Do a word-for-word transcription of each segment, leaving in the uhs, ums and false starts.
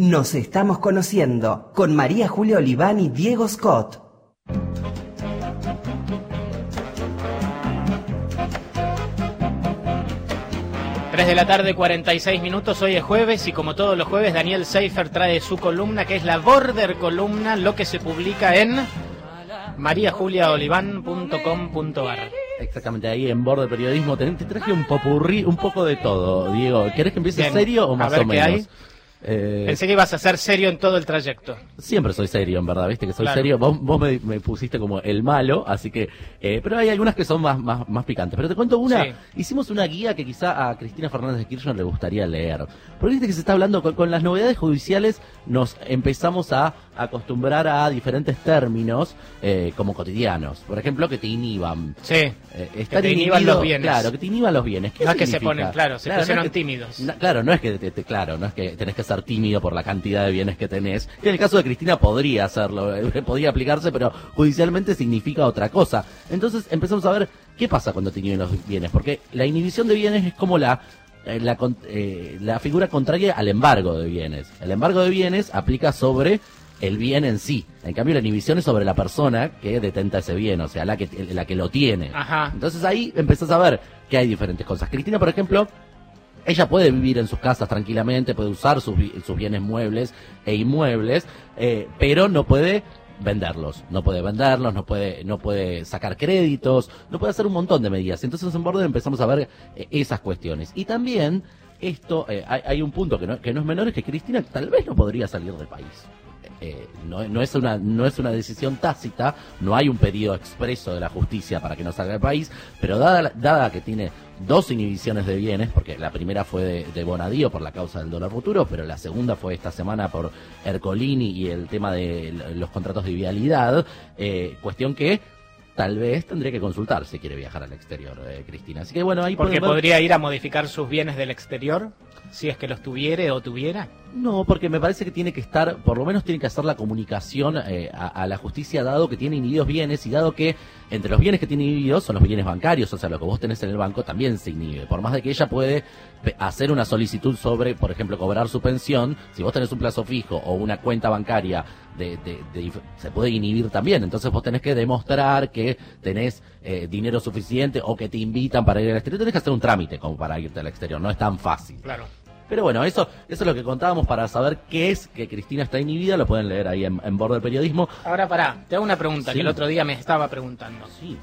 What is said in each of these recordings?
Nos estamos conociendo con María Julia Oliván y Diego Scott. tres de la tarde, cuarenta y seis minutos, hoy es jueves y como todos los jueves Daniel Seifer trae su columna que es la Border Columna, lo que se publica en maria julia oliván punto com punto ar. Exactamente, ahí en Border Periodismo te, te traje un popurrí, un poco de todo, Diego. ¿Querés que empiece Bien. serio o más a ver o menos? ¿Qué hay? Eh... Pensé que ibas a ser serio en todo el trayecto. Siempre soy serio, en verdad, viste que soy claro. serio. Vos, vos me, me pusiste como el malo, así que... Eh, pero hay algunas que son más, más, más picantes. Pero te cuento una. Sí. Hicimos una guía que quizá a Cristina Fernández de Kirchner le gustaría leer. Porque viste que se está hablando con, con las novedades judiciales, nos empezamos a acostumbrar a diferentes términos eh, como cotidianos. Por ejemplo, que te inhiban. Sí, eh, que te inhiban los bienes. Claro, que te inhiban los bienes. ¿Qué no es que significa? se ponen, claro, se claro, pusieron no es que, tímidos. No, claro, no es que, te, te, claro, no es que tenés que ser tímido por la cantidad de bienes que tenés. En el caso de Cristina podría hacerlo, eh, podría aplicarse, pero judicialmente significa otra cosa. Entonces empezamos a ver qué pasa cuando te inhiben los bienes, porque la inhibición de bienes es como la eh, la, eh, la figura contraria al embargo de bienes. El embargo de bienes aplica sobre el bien en sí. En cambio, la inhibición es sobre la persona que detenta ese bien, o sea, la que la que lo tiene. Ajá. Entonces ahí empezás a ver que hay diferentes cosas. Cristina, por ejemplo, ella puede vivir en sus casas tranquilamente, puede usar sus, sus bienes muebles e inmuebles, eh, pero no puede venderlos, no puede venderlos, no puede, no puede sacar créditos, no puede hacer un montón de medidas. Entonces en Border empezamos a ver eh, esas cuestiones. Y también esto, eh, hay, hay un punto que no, que no es menor, es que Cristina tal vez no podría salir del país. Eh, no, no es una no es una decisión tácita, no hay un pedido expreso de la justicia para que no salga del país, pero dada, dada que tiene dos inhibiciones de bienes, porque la primera fue de, de Bonadío por la causa del dólar futuro, pero la segunda fue esta semana por Ercolini y el tema de los contratos de vialidad, eh, cuestión que tal vez tendría que consultar si quiere viajar al exterior, eh, Cristina. Así que bueno, ahí porque ver... podría ir a modificar sus bienes del exterior, si es que los tuviere o tuviera. No, porque me parece que tiene que estar, por lo menos tiene que hacer la comunicación eh, a, a la justicia, dado que tiene inhibidos bienes y dado que entre los bienes que tiene inhibidos son los bienes bancarios, o sea, lo que vos tenés en el banco también se inhibe. Por más de que ella puede hacer una solicitud sobre, por ejemplo, cobrar su pensión, si vos tenés un plazo fijo o una cuenta bancaria, de, de, de, se puede inhibir también. Entonces vos tenés que demostrar que tenés eh, dinero suficiente o que te invitan para ir al exterior. Tenés que hacer un trámite como para irte al exterior, no es tan fácil. Claro. Pero bueno, eso eso es lo que contábamos para saber qué es que Cristina está inhibida. Lo pueden leer ahí en, en Border Periodismo. Ahora pará, te hago una pregunta, sí, que el otro día me estaba preguntando. Sí.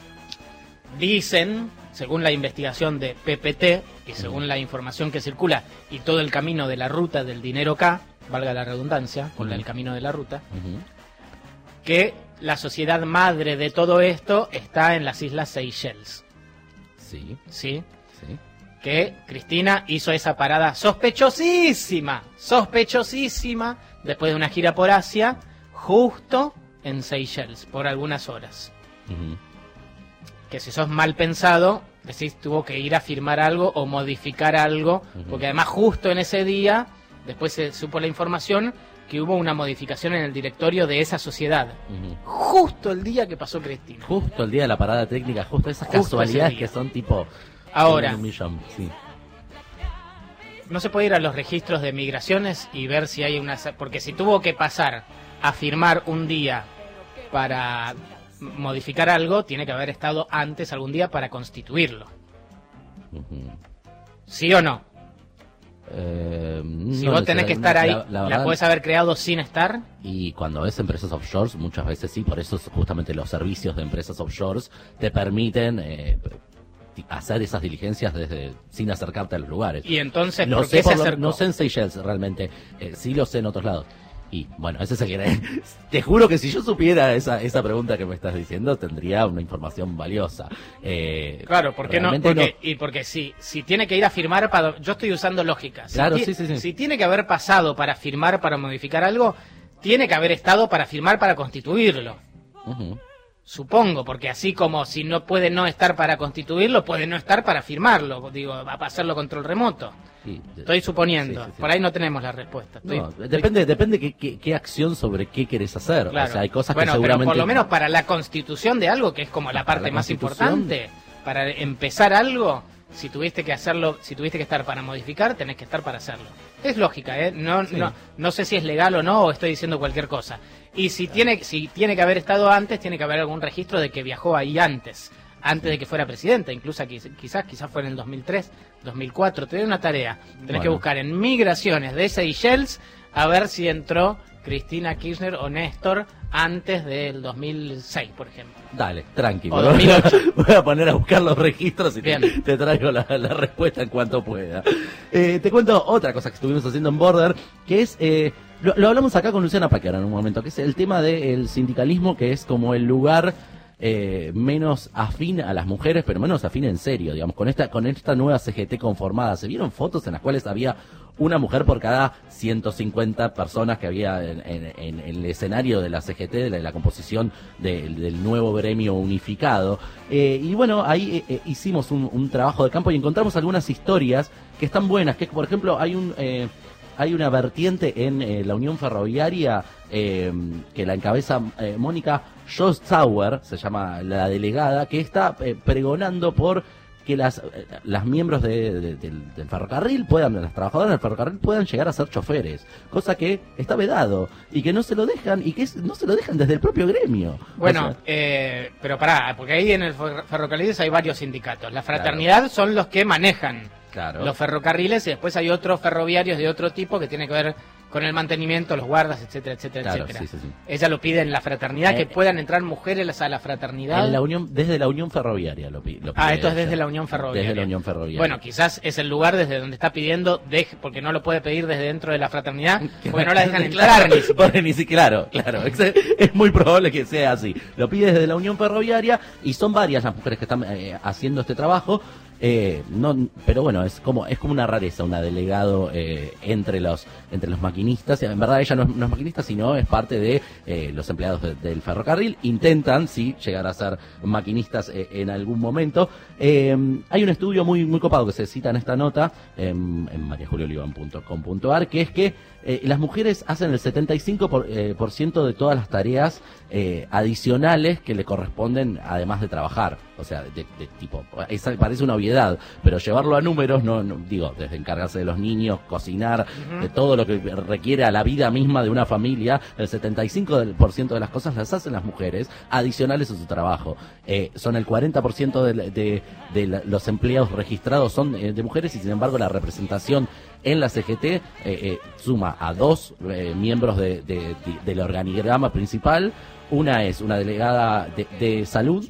Dicen, según la investigación de P P T y según uh-huh. la información que circula y todo el camino de la ruta del dinero K, valga la redundancia, con uh-huh. el camino de la ruta, uh-huh. que la sociedad madre de todo esto está en las Islas Seychelles. Sí. ¿Sí? Sí. Que Cristina hizo esa parada sospechosísima, sospechosísima, después de una gira por Asia, justo en Seychelles, por algunas horas. Uh-huh. Que si sos mal pensado, decís tuvo que ir a firmar algo o modificar algo, uh-huh. porque además justo en ese día, después se supo la información, que hubo una modificación en el directorio de esa sociedad. Uh-huh. Justo el día que pasó Cristina. Justo el día de la parada técnica, justo esas justo casualidades que son tipo... Ahora, un millón, sí. no se puede ir a los registros de migraciones y ver si hay una... Porque si tuvo que pasar a firmar un día para modificar algo, tiene que haber estado antes algún día para constituirlo. Uh-huh. ¿Sí o no? Eh, si no vos tenés que estar ahí, la, la, verdad, ¿la podés haber creado sin estar? Y cuando ves empresas offshores, muchas veces sí, por eso justamente los servicios de empresas offshores te permiten... Eh, hacer esas diligencias desde sin acercarte a los lugares. Y entonces, no ¿por sé qué por se lo, acercó? No sé en Seychelles realmente, eh, sí lo sé en otros lados. Y bueno, ese es el que... Te juro que si yo supiera esa esa pregunta que me estás diciendo, tendría una información valiosa. Eh, claro, ¿por qué no? Porque, no? Y porque si, si tiene que ir a firmar para... Yo estoy usando lógica. Si claro, ti, sí, sí, sí. Si tiene que haber pasado para firmar, para modificar algo, tiene que haber estado para firmar, para constituirlo. Uh-huh. Supongo, porque así como si no puede no estar para constituirlo, puede no estar para firmarlo, digo, va a pasarlo control remoto. Sí, estoy suponiendo, sí, sí, sí. Por ahí no tenemos la respuesta. Estoy, no, estoy... Depende depende qué, qué, qué acción sobre qué querés hacer. Claro. O sea, hay cosas bueno, que seguramente... pero por lo menos para la constitución de algo, que es como la parte la más importante, para empezar algo, Si tuviste que hacerlo, si tuviste que estar para modificar, tenés que estar para hacerlo. Es lógica, ¿eh? No, sí. no, no sé si es legal o no, o estoy diciendo cualquier cosa. Y si claro. tiene, si tiene que haber estado antes, tiene que haber algún registro de que viajó ahí antes, antes sí. de que fuera presidenta. Incluso quizás, quizás fue en el dos mil tres, dos mil cuatro. Te doy una tarea. Tenés bueno. que buscar en migraciones de Seychelles a ver si entró Cristina Kirchner o Néstor antes del dos mil seis, por ejemplo. Dale, tranquilo. O dos mil ocho. Voy a poner a buscar los registros y te, te traigo la, la respuesta en cuanto pueda. Eh, te cuento otra cosa que estuvimos haciendo en Border, que es, eh, lo, lo hablamos acá con Luciana Paquera en un momento, que es el tema del sindicalismo, que es como el lugar eh, menos afín a las mujeres, pero menos afín en serio, digamos, con esta, con esta nueva C G T conformada. Se vieron fotos en las cuales había una mujer por cada ciento cincuenta personas que había en, en, en el escenario de la C G T, de la, de la composición de, del nuevo gremio unificado. Eh, y bueno, ahí eh, hicimos un, un trabajo de campo y encontramos algunas historias que están buenas, que por ejemplo hay un... Eh, hay una vertiente en eh, la Unión Ferroviaria eh, que la encabeza eh, Mónica Schossauer, se llama la delegada, que está eh, pregonando por que las las miembros de, de, del, del ferrocarril puedan, las trabajadoras del ferrocarril puedan llegar a ser choferes, cosa que está vedado y que no se lo dejan y que es, no se lo dejan desde el propio gremio. Bueno, o sea, eh, pero pará, porque ahí en el ferrocarril hay varios sindicatos. La fraternidad claro. son los que manejan claro. los ferrocarriles y después hay otros ferroviarios de otro tipo que tiene que ver con el mantenimiento, los guardas, etcétera, etcétera, claro, etcétera. Sí, sí, sí. Ella lo pide en la fraternidad, eh, que puedan entrar mujeres a la fraternidad. En la unión, desde la Unión Ferroviaria lo, pide, lo pide. Ah, esto es ella. Desde la Unión Ferroviaria. Desde la Unión Ferroviaria. Bueno, quizás es el lugar desde donde está pidiendo, deje, porque no lo puede pedir desde dentro de la fraternidad, porque no la dejan entrar claro, ni siquiera. Ni siquiera. Claro, claro. Es, es muy probable que sea así. Lo pide desde la Unión Ferroviaria y son varias las mujeres que están eh, haciendo este trabajo. Eh, no, pero bueno, es como es como una rareza, una delegado eh, entre los entre los maquinistas. En verdad ella no es, no es maquinista, sino es parte de eh, los empleados de, del ferrocarril. Intentan, sí, llegar a ser maquinistas eh, en algún momento. Eh, hay un estudio muy muy copado que se cita en esta nota en, en maria julia olivan punto com punto a r, que es que eh, las mujeres hacen el setenta y cinco por ciento por, eh, por ciento de todas las tareas eh, adicionales que le corresponden además de trabajar. O sea, de, de tipo, es, parece una obviedad, pero llevarlo a números, no, no digo, desde encargarse de los niños, cocinar, uh-huh. de todo lo que requiere a la vida misma de una familia, el setenta y cinco por ciento de las cosas las hacen las mujeres, adicionales a su trabajo. Eh, son el cuarenta por ciento de, de, de la, los empleados registrados son eh, de mujeres y sin embargo la representación en la C G T eh, eh, suma a dos eh, miembros de, de, de, del organigrama principal. Una es una delegada de, de salud,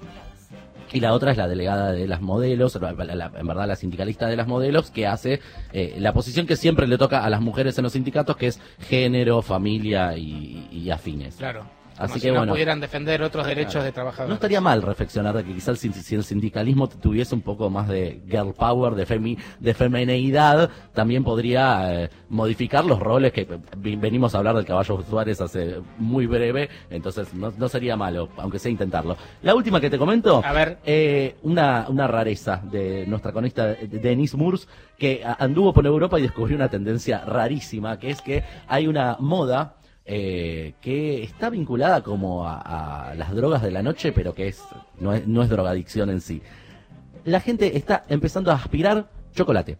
y la otra es la delegada de las modelos, la, la, en verdad la sindicalista de las modelos, que hace eh, la posición que siempre le toca a las mujeres en los sindicatos, que es género, familia y, y afines. Claro. Así Como que si no bueno, pudieran defender otros derechos claro. de trabajadores. No estaría mal reflexionar de que quizás si, si el sindicalismo tuviese un poco más de girl power, de, femi, de femineidad, también podría eh, modificar los roles que venimos a hablar del Caballo Suárez hace muy breve, entonces no, no sería malo, aunque sea intentarlo. La última que te comento, a ver, eh, una, una rareza de nuestra cronista Denise Murs, que anduvo por Europa y descubrió una tendencia rarísima, que es que hay una moda Eh, que está vinculada como a, a las drogas de la noche, pero que es no, es no es drogadicción en sí. La gente está empezando a aspirar chocolate.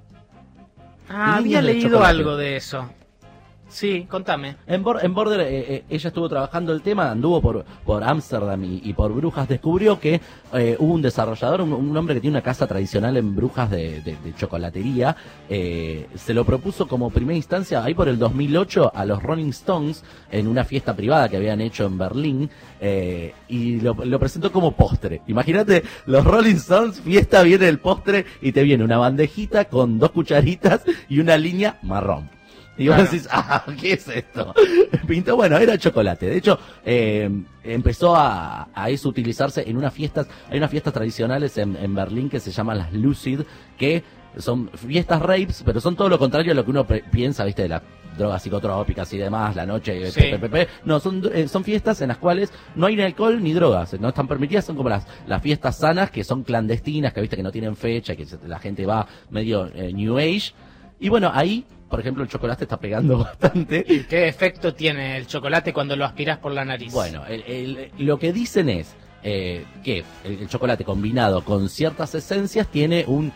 Ah, había leído algo de eso. Sí, contame. En, Bor en Border eh, eh, ella estuvo trabajando el tema, anduvo por por Ámsterdam y, y por Brujas, descubrió que eh, hubo un desarrollador, un, un hombre que tiene una casa tradicional en Brujas de, de, de chocolatería, eh, se lo propuso como primera instancia ahí por el dos mil ocho a los Rolling Stones en una fiesta privada que habían hecho en Berlín, eh, y lo, lo presentó como postre. Imagínate, los Rolling Stones, fiesta, viene el postre y te viene una bandejita con dos cucharitas y una línea marrón. Y vos claro. decís, ah, ¿qué es esto? Pintó, bueno, era chocolate. De hecho, eh, empezó a, a eso utilizarse en unas fiestas, hay unas fiestas tradicionales en, en Berlín que se llaman las Lucid, que son fiestas rapes, pero son todo lo contrario a lo que uno piensa, viste, de las drogas psicotrópicas y demás, la noche, sí. P P P. No, son eh, son fiestas en las cuales no hay ni alcohol ni drogas, no están permitidas, son como las las fiestas sanas, que son clandestinas, que viste que no tienen fecha, que la gente va medio eh, New Age. Y bueno, ahí, por ejemplo, el chocolate está pegando bastante. ¿Y qué efecto tiene el chocolate cuando lo aspirás por la nariz? Bueno, el, el, lo que dicen es eh, que el, el chocolate combinado con ciertas esencias tiene un,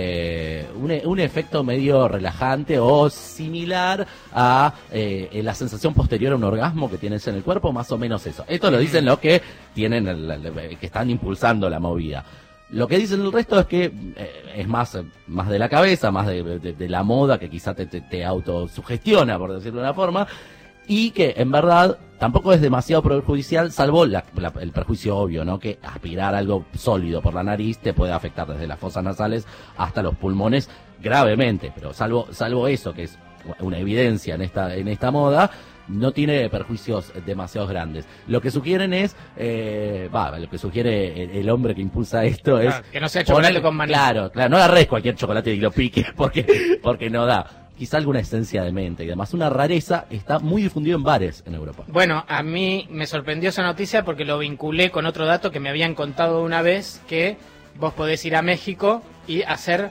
eh, un, un efecto medio relajante o similar a eh, la sensación posterior a un orgasmo que tienes en el cuerpo, más o menos eso. Esto lo dicen los que tienen el, el, que están impulsando la movida. Lo que dicen el resto es que eh, es más, más de la cabeza, más de, de, de la moda, que quizá te, te, te autosugestiona, por decirlo de una forma, y que en verdad tampoco es demasiado perjudicial, salvo la, la, el perjuicio obvio, ¿no? Que aspirar algo sólido por la nariz te puede afectar desde las fosas nasales hasta los pulmones gravemente, pero salvo, salvo eso, que es una evidencia en esta, en esta moda, no tiene perjuicios demasiado grandes. Lo que sugieren es, eh, va, lo que sugiere el, el hombre que impulsa esto es... Claro, que no sea chocolate poner, con maní. Claro, claro, no agarres cualquier chocolate y lo piques porque, porque no da. Quizá alguna esencia de menta y además una rareza, está muy difundido en bares en Europa. Bueno, a mí me sorprendió esa noticia porque lo vinculé con otro dato que me habían contado una vez, que vos podés ir a México y hacer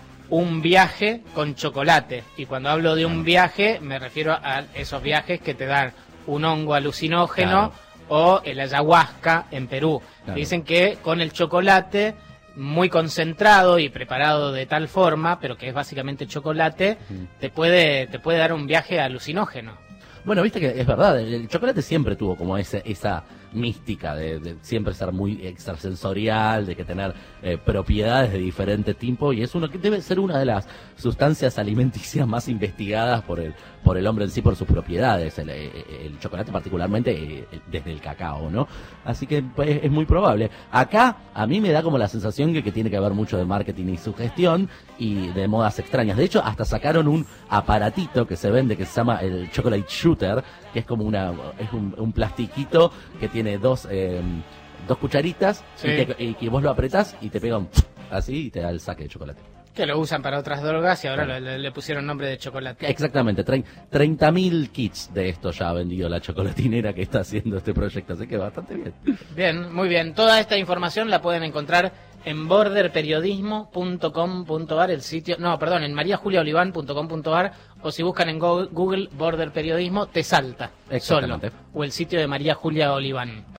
un viaje con chocolate. Y cuando hablo de un viaje, me refiero a esos viajes que te dan un hongo alucinógeno, claro, o el ayahuasca en Perú. Claro. Dicen que con el chocolate muy concentrado y preparado de tal forma, pero que es básicamente chocolate, mm. te puede te puede dar un viaje alucinógeno. Bueno, viste que es verdad, el chocolate siempre tuvo como ese, esa mística de, de siempre ser muy extrasensorial, de que tener eh, propiedades de diferente tipo, y es uno que debe ser una de las sustancias alimenticias más investigadas por el por el hombre en sí, por sus propiedades, el, el, el chocolate particularmente eh, desde el cacao, ¿no? Así que pues, es muy probable. Acá a mí me da como la sensación que, que tiene que haber mucho de marketing y sugestión y de modas extrañas. De hecho, hasta sacaron un aparatito que se vende que se llama el Chocolate Shooter, que es como una es un, un plastiquito que tiene dos eh, dos cucharitas, sí, y, te, y que vos lo apretás y te pega un así y te da el saque de chocolate. Que lo usan para otras drogas y ahora le, le pusieron nombre de chocolate. Exactamente, treinta mil kits de esto ya ha vendido la chocolatinera que está haciendo este proyecto, así que bastante bien. Bien, muy bien. Toda esta información la pueden encontrar en border periodismo punto com punto a r, el sitio, no, perdón, en maria julia oliván punto com punto a r, o si buscan en Google Border Periodismo, te salta solo, o el sitio de María Julia Oliván.